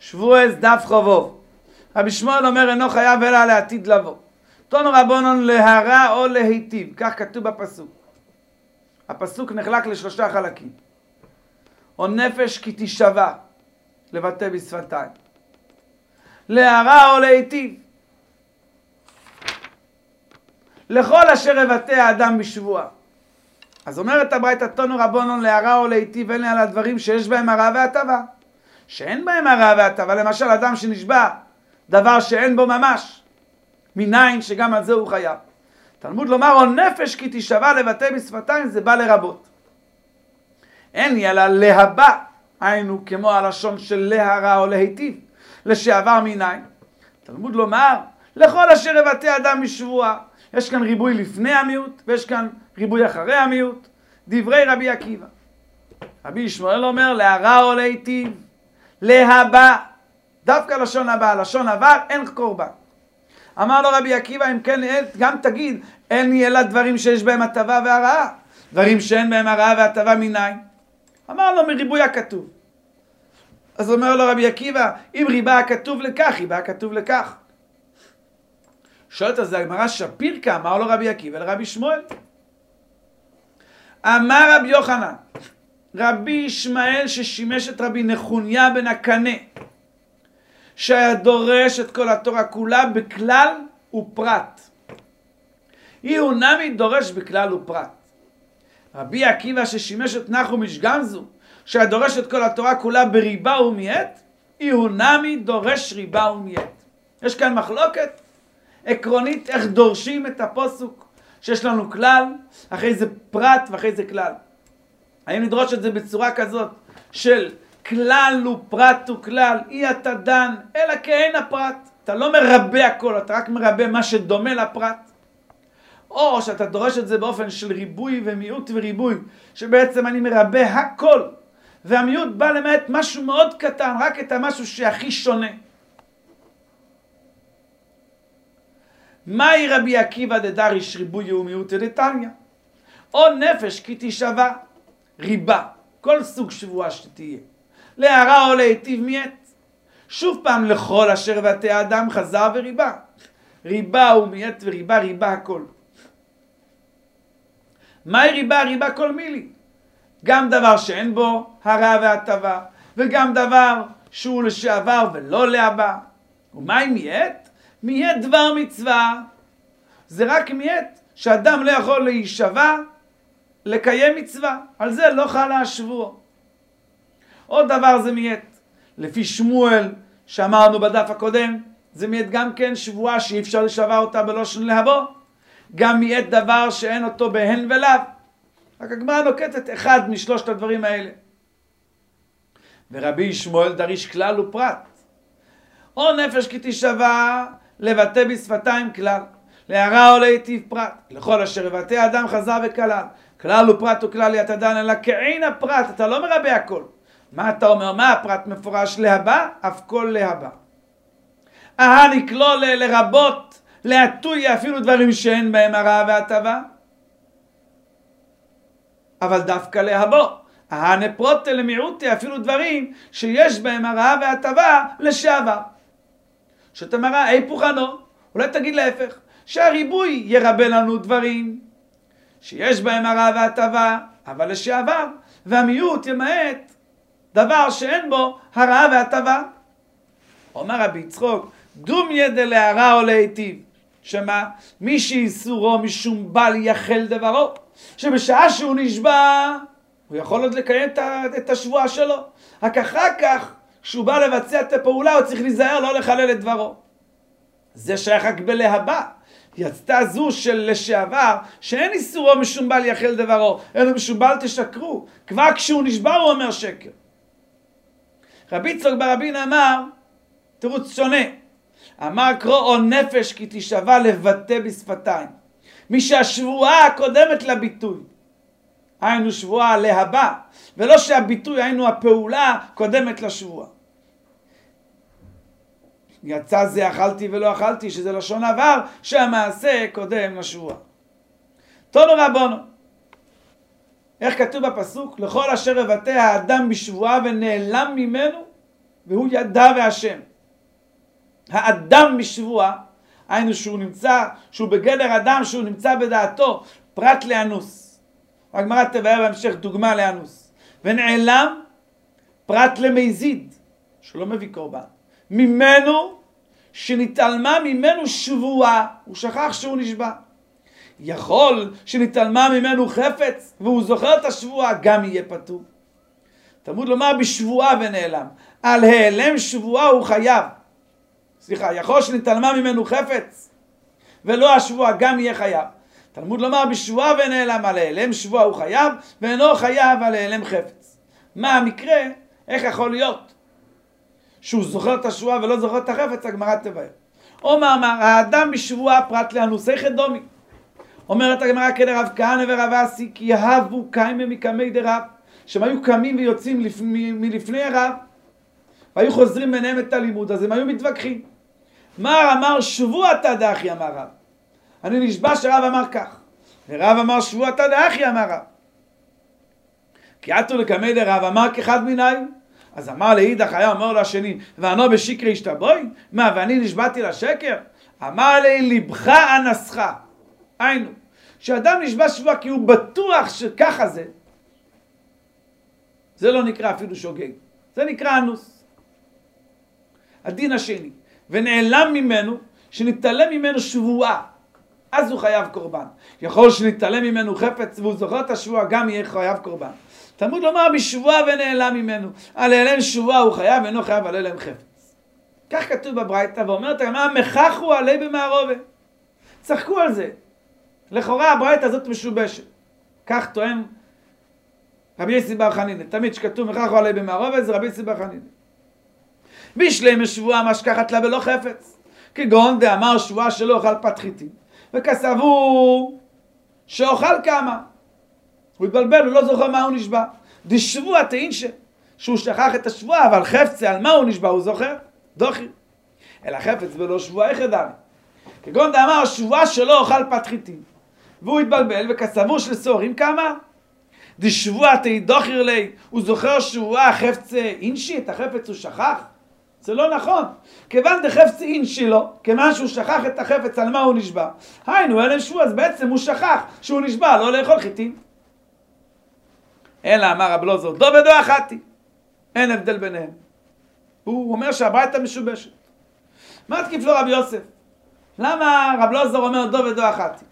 שבועס דף חובוב. רבי שמואל אומר אינו חייב אלא לעתיד לבוא. תנו רבונן להרע או להיטיב, כך כתוב בפסוק. הפסוק נחלק לשלושה חלקים. או נפש כי תשבע, לבטא בשפתיים. להרע או להיטיב. לכל אשר יבטא האדם בשבועה. אז אומרת הברייתא תנו רבונן להרע או להיטיב, אין לי על הדברים שיש בהם הרע והטבה. שאין בהם הרע והטבה, למשל אדם שנשבע דבר שאין בו ממש, מניין שגם על זה הוא חייב. תלמוד לומר או נפש כי תשבע לבטא בשפתיים, זה בא לרבות. אין לי אלא להבא, היינו כמו הלשון של להרע או להיטיב, לשעבר מניין. תלמוד לומר לכל אשר יבטא אדם בשבועה. יש כאן ריבוי לפני המיעוט ויש כאן ריבוי אחרי המיעוט. דברי רבי עקיבא. רבי ישמעאל אומר להרע או להיטיב, להבא, דווקא לשון הבא, לשון עבר אין קורבן. אמר לו רבי עקיבא, אם כן גם תגיד אין לי אלא דברים שיש בהם הטבה והרעה, דברים שאין בהם הרעה והטבה מניין. אמר לו מריבוי הכתוב. אז אומר לו רבי עקיבא, אם ריבה הכתוב לכך, ריבה הכתוב לכך. שואלת אז הגמרא שפירקה, אמר לו רבי עקיבא לרבי שמואל. אמר רבי יוחנן, רבי ישמעאל ששימש את רבי נחוניה בן הקנה, שהיה דורש את כל התורה כולה בכלל ופרט. הוא נמי דורש בכלל ופרט. רבי עקיבא ששימש את נחום איש גמזו, שהיה דורש את כל התורה כולה בריבה ומיעט, הוא נמי דורש ריבה ומיעט. יש כאן מחלוקת עקרונית איך דורשים את הפסוק שיש לנו כלל, אחרי זה פרט ואחרי זה כלל. האם נדרוש את זה בצורה כזאת של כלל ופרט וכלל, אי אתה דן, אלא כאין הפרט. אתה לא מרבה הכל, אתה רק מרבה מה שדומה לפרט. או שאתה דורש את זה באופן של ריבוי ומיעוט וריבוי, שבעצם אני מרבה הכל, והמיעוט בא למעט משהו מאוד קטן, רק את המשהו שהכי שונה. מהי רבי עקיבא דדריש ריבוי ומיעוט דתניא? או נפש כי תשבע, ריבה, כל סוג שבועה שתהיה. להרע או להיטיב מיעט. שוב פעם לכל אשר יבטא אדם חזר וריבה. ריבה ומיעט וריבה, ריבה הכל. מהי ריבה? ריבה כל מילי. גם דבר שאין בו הרע והטבה, וגם דבר שהוא לשעבר ולא להבא. ומהי מיעט? מיעט דבר מצווה. זה רק מיעט שאדם לא יכול להישבע לקיים מצווה. על זה לא חלה השבועה. עוד דבר זה מיעט. לפי שמואל שאמרנו בדף הקודם, זה מיעט גם כן שבועה שאי אפשר לשבע אותה בלושן להבוא. גם מיעט דבר שאין אותו בהן ולאו. רק הגמרא נוקטת אחד משלושת הדברים האלה. ורבי שמואל דריש כלל ופרט. או נפש כי תשבע לבטא בשפתיים כלל, להרע או להיטיב פרט. לכל אשר יבטא אדם חזר וכלל. כלל ופרט וכלל יתדן, אלא כאין הפרט, אתה לא מרבה הכל. מה אתה אומר? מה הפרט מפורש להבא? אף כל להבא. נקלול לרבות, להטוי אפילו דברים שאין בהם הרע והטבה. אבל דווקא להבוא. נפרוט למיעוטי אפילו דברים שיש בהם הרע והטבה לשעבר. שאתה מראה, היפוך ענו, אולי תגיד להפך, שהריבוי ירבה לנו דברים שיש בהם הרע והטבה, אבל לשעבר, והמיעוט ימעט דבר שאין בו הרע והטבה. אומר רבי יצחוק, דום ידע להרע או להיטיב, שמה? מי שאיסורו משום בל יחל דברו, שבשעה שהוא נשבע, הוא יכול עוד לקיים את השבועה שלו. רק אחר כך, כשהוא בא לבצע את הפעולה, הוא צריך להיזהר לא לחלל את דברו. זה שייך רק בלהבא. יצתה זו של לשעבר, שאין איסורו משום בל יחל דברו, אלא משום בל תשקרו. כבר כשהוא נשבע הוא אומר שקר. רבי יצחק ברבין אמר, תירוץ שונה. אמר קרוא או נפש כי תשבע לבטא בשפתיים. מי שהשבועה הקודמת לביטוי. היינו שבועה להבא, ולא שהביטוי היינו הפעולה קודמת לשבועה. יצא זה אכלתי ולא אכלתי, שזה לשון עבר, שהמעשה קודם לשבועה. תנו רבונו, איך כתוב בפסוק? לכל אשר יבטא האדם בשבועה ונעלם ממנו, והוא ידע והשם. האדם בשבועה, היינו שהוא בגדר אדם, שהוא נמצא בדעתו, פרט לאנוס. הגמרא תבאר בהמשך דוגמה לאנוס. ונעלם פרט למזיד, שלא מביא קורבן. ממנו, שנתעלמה ממנו שבועה, הוא שכח שהוא נשבע. יכול שנתעלמה ממנו חפץ, והוא זוכר את השבועה, גם יהיה פטור. תלמוד לומר בשבועה ונעלם. על העלם שבועה הוא חייב. יכול שנתעלמה ממנו חפץ, ולא השבועה, גם יהיה חייב. תלמוד לומר בשבועה ונעלם, על העלם שבועה הוא חייב, ואינו חייב על העלם חפץ. מה המקרה? איך יכול להיות שהוא זוכר את השבועה ולא זוכר את החפץ? הגמרא תבאר. אומר, האדם בשבועה פרט לאנוסי חדומי. אומרת הגמרא כדרב כהנא ורב אסי, כי יהבו קיימא מקמי דרב, שהם היו קמים ויוצאים מלפני הרב, והיו חוזרים ביניהם את הלימוד, אז הם היו מתווכחים. מר אמר שבועתא דאחי אמר רב. אני נשבע שרב אמר כך. ורב אמר שבועתא דאחי אמר רב. כי עתו לקמי דרב אמר כאחד מניים. אז אמר לאידך היה אומר לו השני, ואנו בשקרי השתבוי? מה, ואני נשבעתי לשקר? אמר לי, לבך אנסך. היינו, שאדם נשבע שבועה כי הוא בטוח שככה זה לא נקרא אפילו שוגג. זה נקרא אנוס. הדין השני, ונעלם ממנו, שנתעלם ממנו שבועה, אז הוא חייב קורבן. יכול שנתעלם ממנו חפץ, והוא זוכר את השבועה, גם יהיה חייב קורבן. תלמוד לומר בשבועה ונעלם ממנו. על העלם שבועה הוא חייב, ואינו חייב על העלם חפץ. כך כתוב בברייתא, ואומרת הגמרא, מחכו עלי במערובה. צחקו על זה. לכאורה הברייתא הזאת משובשת. כך טוען רבי יוסי בר חנינא. תמיד שכתוב מחכו עלי במערובה, זה רבי יוסי בר חנינא. בשלמא שבועה משכחת לה בלא חפץ. כגון דאמר שבועה שלא אוכל פת חיטים. וכסבו שאוכל כמה. הוא התבלבל, הוא לא זוכר מה הוא נשבע. דשבוע תאינשה, שהוא שכח את השבועה, אבל חפצה על מה הוא נשבע, הוא זוכר? דוחי. אלא חפץ ולא שבועה יחדה. כגון דאמר שבועה שלא אוכל פת חיטים. והוא התבלבל וכסבו של סוהרים כמה. דשבוע תאידוחיר לי, הוא זוכר שבועה חפצה אינשי, את החפץ הוא שכח. זה לא נכון. כיוון דחפץ אינשי לו, כיוון שהוא שכח את החפץ על מה הוא נשבע. היינו, אלם שבוע, אז בעצם הוא שכח שהוא נשבע לא לאכול חיטים. אלא אמר רב אלעזר, דו ודו אחתי. אין הבדל ביניהם. הוא אומר שהברייתא משובשת. מה תקיף לו רבי יוסף? למה רב אלעזר אומר דו ודו אחתי?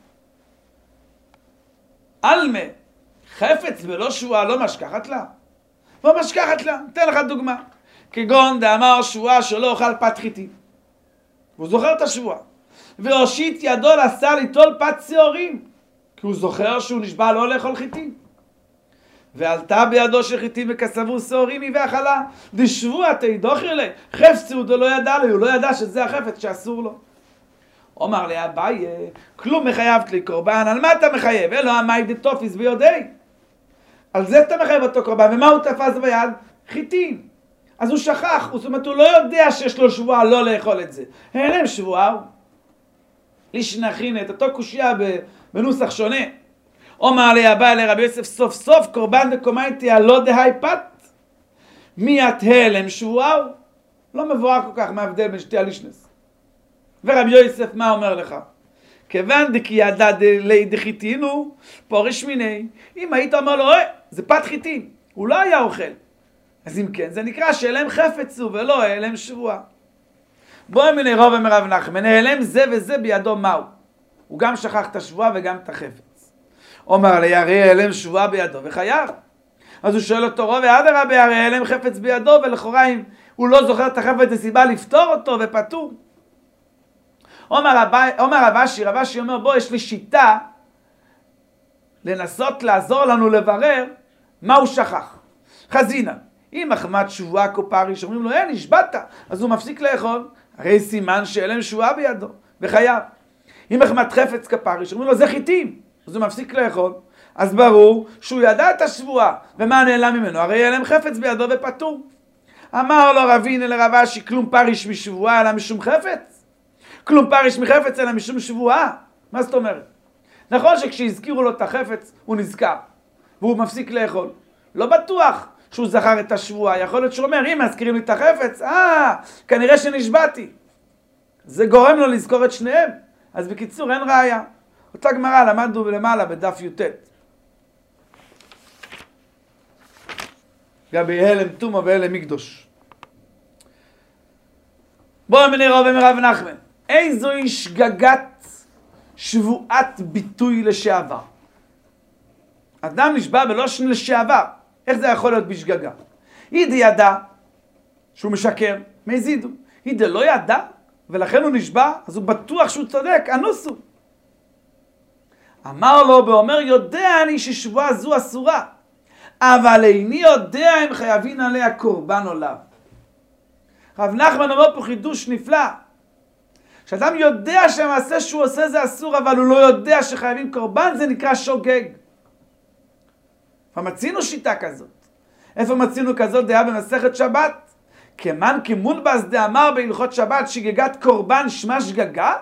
אלמה, חפץ ולא שבועה לא משכחת לה? לא משכחת לה. אתן לך דוגמה. כגון דאמר שבועה שלא אוכל פת חיטים. והוא זוכר את השבועה. והושיט ידו לשר ליטול פת שעורים. כי הוא זוכר שהוא נשבע לא לאכול חיטים. ועלתה בידו של חיטים וכסבו שעורים היא ואכלה. דשבוע תאידוחיר לי. חפץ הוא לא ידע לו, הוא לא ידע שזה החפץ שאסור לו. אומר לי אביי, כלום מחייבת לי קורבן, על מה אתה מחייב? אלו עמי דתופיס ביודעי. על זה אתה מחייב אותו קורבן, ומה הוא תפס ביד? חיטים. אז הוא שכח, זאת אומרת הוא לא יודע שיש לו שבועה לא לאכול את זה. אין להם שבועה. לישנכין את אותו קושיה בנוסח שונה. אומר לי אביי לרבי יוסף, סוף סוף קורבן דקומייטי הלא דהי פת. מי את הלם שבועה? לא מבואר כל כך מה ההבדל בין שתי הלישנס. ורבי יוסף מה אומר לך? כיוון דקי ידע דלי דחיתינו, פורש מיני. אם היית אומר לו, זה פת חיטים, הוא לא היה אוכל. אז אם כן, זה נקרא שאלם חפץ הוא ולא אלם שבועה. בואי מיני רוב ומרב נחמן, אלם זה וזה בידו מהו. הוא גם שכח את השבועה וגם את החפץ. אומר לי, הרי אלם שבועה בידו וחייב. אז הוא שואל אותו רוב, ואדרבה, הרי אלם חפץ בידו, ולכאורה אם הוא לא זוכר את החפץ, זה סיבה לפתור אותו ופטור. אומר רב אשי אומר, בוא, יש לי שיטה לנסות לעזור לנו לברר מה הוא שכח. חזינה, אם מחמת שבועה קופרי, שאומרים לו, נשבעת, אז הוא מפסיק לאכול, הרי סימן שאלם שבועה בידו, וחייב. אם מחמת חפץ כפרי, שאומרים לו, זה חיטים, אז הוא מפסיק לאכול, אז ברור שהוא ידע את השבועה, ומה נעלם ממנו? הרי אלם חפץ בידו ופטור. אמר לו רבינה לרב אשי, כלום פריש משבועה אלא משום חפץ? כלום פריש מחפץ אלא משום שבועה? מה זאת אומרת? נכון שכשהזכירו לו את החפץ הוא נזכר, והוא מפסיק לאכול. לא בטוח שהוא זכר את השבועה. יכול להיות שהוא אומר, אם מזכירים לי את החפץ, כנראה שנשבעתי. זה גורם לו לזכור את שניהם. אז בקיצור, אין ראיה. אותה גמרא למדנו למעלה בדף י"ט. גבי הלם תומו והלם מקדוש. בואו נראה רב נחמן. איזוהי שגגת שבועת ביטוי לשעבר? אדם נשבע בלושן לשעבר. איך זה יכול להיות בשגגה? אידי ידע שהוא משקר, מזידו. אידי לא ידע, ולכן הוא נשבע, אז הוא בטוח שהוא צודק, אנוסו. אמר לו ואומר, יודע אני ששבועה זו אסורה, אבל איני יודע אם חייבים עליה קורבן או לאו. רב נחמן אומר פה חידוש נפלא. כשאדם יודע שהמעשה שהוא עושה זה אסור, אבל הוא לא יודע שחייבים קורבן, זה נקרא שוגג. ומצינו שיטה כזאת. איפה מצינו כזאת דעה במסכת שבת? כמן כמונבז דאמר בהלכות שבת שגגת קורבן שמה שגגה?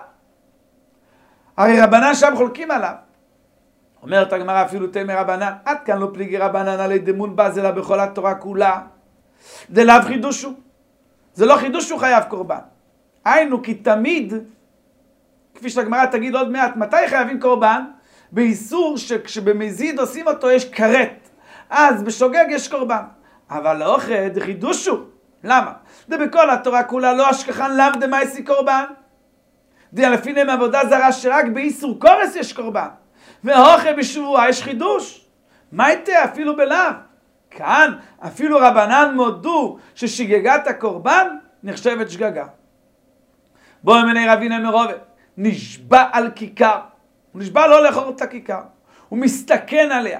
הרי רבנן שם חולקים עליו. אומרת הגמרא אפילו תמר רבנן, עד כאן לא פליגי רבנן עלי דמונבז אלא בכל התורה כולה. דלאו חידושו. זה לא חידוש שהוא חייב קורבן. היינו כי תמיד, כפי שהגמרא תגיד עוד מעט, מתי חייבים קורבן? באיסור שכשבמזיד עושים אותו יש כרת. אז בשוגג יש קורבן. אבל לאוכל חידושו. למה? זה בכל התורה כולה לא השכחן לאו דמייסי קורבן. דיה לפי נם עבודה זרה שרק באיסור קורס יש קורבן. ואוכל בשבועה יש חידוש. מה הייתה אפילו בלאו? כאן אפילו רבנן מודו ששגגת הקורבן נחשבת שגגה. בואו מני רבינה מרובה. נשבע על כיכר. הוא נשבע לא לאכול את הכיכר. הוא מסתכן עליה.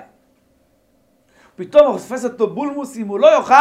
פתאום הוא חושפס אותו בולמוס, אם הוא לא יאכל,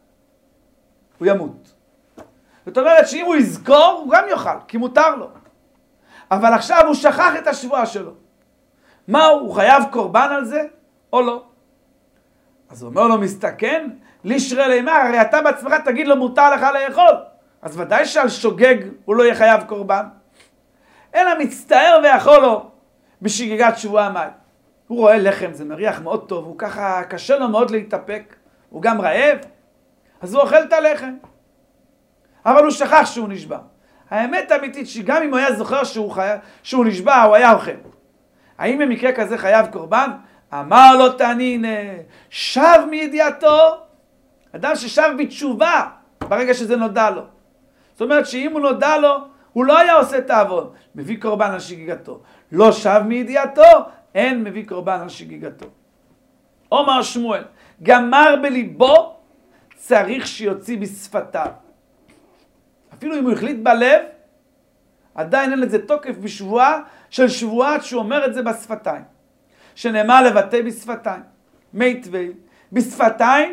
הוא ימות. זאת אומרת שאם הוא יזכור, הוא גם יאכל, כי מותר לו. אבל עכשיו הוא שכח את השבועה שלו. מה הוא חייב קורבן על זה, או לא? אז הוא אומר לו, מסתכן, לישרה לימר, הרי אתה בעצמך תגיד לו, מותר לך לאכול. אז ודאי שעל שוגג הוא לא יהיה חייב קורבן. אלא מצטער ויכול לו בשגגת שבועה מים. הוא רואה לחם, זה מריח מאוד טוב, הוא ככה קשה לו מאוד להתאפק, הוא גם רעב, אז הוא אוכל את הלחם. אבל הוא שכח שהוא נשבע. האמת האמיתית שגם אם הוא היה זוכר שהוא נשבע, הוא היה אוכל. האם במקרה כזה חייב קורבן? אמר לו תענין, שב מידיעתו, אדם ששב בתשובה ברגע שזה נודע לו. זאת אומרת שאם הוא נודע לו, הוא לא היה עושה את העוון, מביא קורבן על שגיגתו. לא שב מידיעתו, אין מביא קורבן על שגיגתו. אומר שמואל, גמר בליבו, צריך שיוציא בשפתיו. אפילו אם הוא החליט בלב, עדיין אין לזה תוקף בשבועה של שבועת שהוא אומר את זה בשפתיים. שנאמר לבטא בשפתיים. מיטבי, בשפתיים,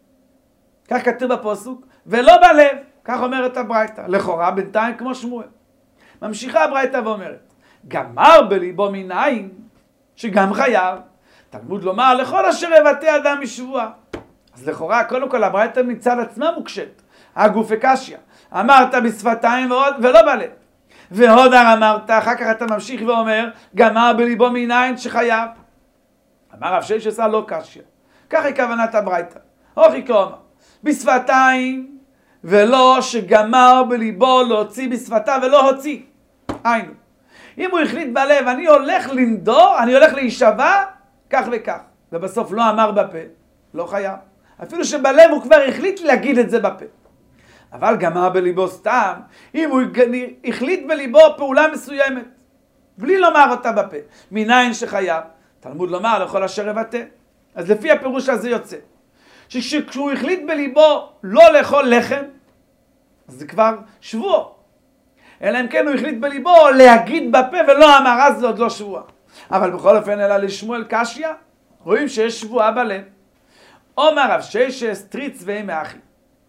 כך כתוב בפסוק, ולא בלב, כך אומרת הברייתא. לכאורה בינתיים כמו שמואל. ממשיכה הברייתא ואומרת, גמר בליבו מנין, שגם חייב, תלמוד לומר לכל אשר יבטא אדם משבועה. אז לכאורה קודם כל הברייתא מצד עצמה מוקשת. הגוף וקשיא. אמרת בשפתיים ולא בלב. והודר אמרת, אחר כך אתה ממשיך ואומר, גמר בליבו מנין שחייב. אמר רב ששת לא קשיא. כך היא כוונת הברייתא. הוכי כאומר, בשפתיים ולא שגמר בליבו להוציא בשפתיו ולא הוציא. היינו. אם הוא החליט בלב, אני הולך לנדור, אני הולך להישבע, כך וכך. ובסוף לא אמר בפה, לא חייב. אפילו שבלב הוא כבר החליט להגיד את זה בפה. אבל גמר בליבו סתם, אם הוא החליט בליבו פעולה מסוימת, בלי לומר אותה בפה, מנין שחייב, תלמוד לומר לכל אשר יבטא. אז לפי הפירוש הזה יוצא, שכשהוא החליט בליבו לא לאכול לחם, אז זה כבר שבוע. אלא אם כן הוא החליט בליבו להגיד בפה ולא אמר, אז זה עוד לא שבוע. אבל בכל אופן אלא לשמואל קשיא, רואים שיש שבועה בלב. אומר רב ששת תריץ ואימא אחי.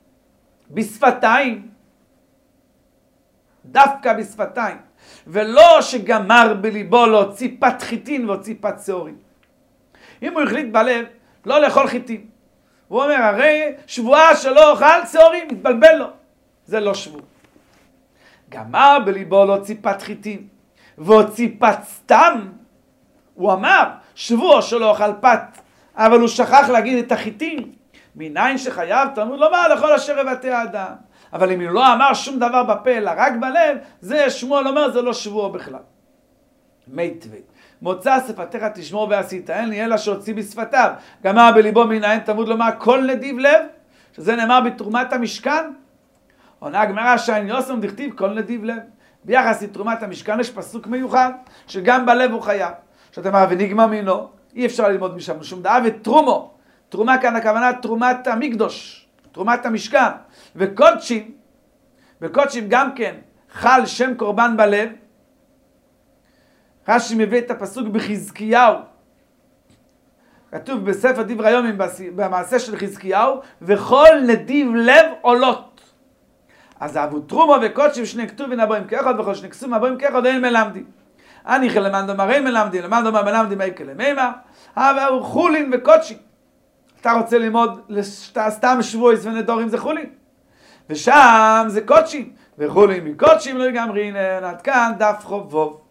בשפתיים, דווקא בשפתיים, ולא שגמר בליבו להוציא פת חיטין והוציא פת שעורים. אם הוא החליט בלב לא לאכול חיטין, הוא אומר הרי שבועה שלא אוכל שעורים, מתבלבל לו, זה לא שבוע. גמר בליבו להוציא פת חיטין והוציא פת סתם, הוא אמר שבוע שלא אוכל פת, אבל הוא שכח להגיד את החיטין, מניין שחייב תלמוד לומר לכל אשר יבטא האדם. אבל אם הוא לא אמר שום דבר בפה, אלא רק בלב, זה שמואל אומר, זה לא שבוע בכלל. מיטבי. מוצא שפתיך תשמור ועשית, אין לי אלא שהוציא בשפתיו. גמר בליבו מניין תלמוד לומר כל נדיב לב, שזה נאמר בתרומת המשכן. עונה הגמרא שיין יוסם דכתיב כל נדיב לב. ביחס לתרומת המשכן יש פסוק מיוחד, שגם בלב הוא חייב. שאתה אומר, ונגמר מינו, אי אפשר ללמוד משם שום דבר, ותרומו. תרומה כאן הכוונה תרומת המקדוש, תרומת המשכן. וקודשים, בקודשים גם כן חל שם קורבן בלב. רש"י מביא את הפסוק בחזקיהו. כתוב בספר דברי הימים במעשה של חזקיהו, וכל נדיב לב עולות. אז אהבו תרומו וקודשים שני כתובין הבאים כאחד, וכל שני כסום הבאים כאחד, אין מלמדים. אני למד דומר אין מלמדים, למד דומר מלמדים אי כלמימה, אבל חולין וקודשים. אתה רוצה ללמוד סתם שבועס ונדורים זה חולין. ושם זה קודשים. וחולין מקודשים לא יגמרין, עד כאן דף חובוב.